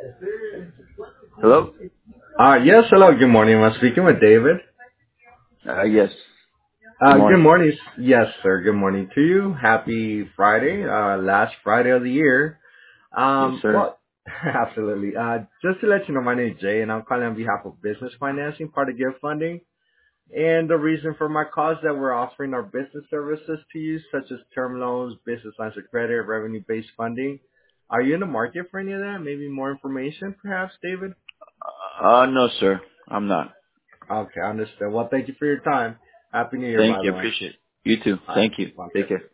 Hello? Yes, hello, good morning. I'm speaking with David. Yes. Good Good morning. morning. Yes, sir. Good morning to you. Happy Friday, last Friday of the year. Yes, sir. Well, absolutely. Just to let you know, my name is Jay, and I'm calling on behalf of Business Financing, part of Give Funding. And the reason for my call is that we're offering our business services to you, such as term loans, business lines of credit, revenue-based funding. Are you in the market for any of that? Maybe more information, perhaps, David? No, sir. I'm not. Okay, I understand. Well, thank you for your time. Happy New Year, Thank by you. the way. Appreciate it. You too. All right. Thank you. Bye. Take care.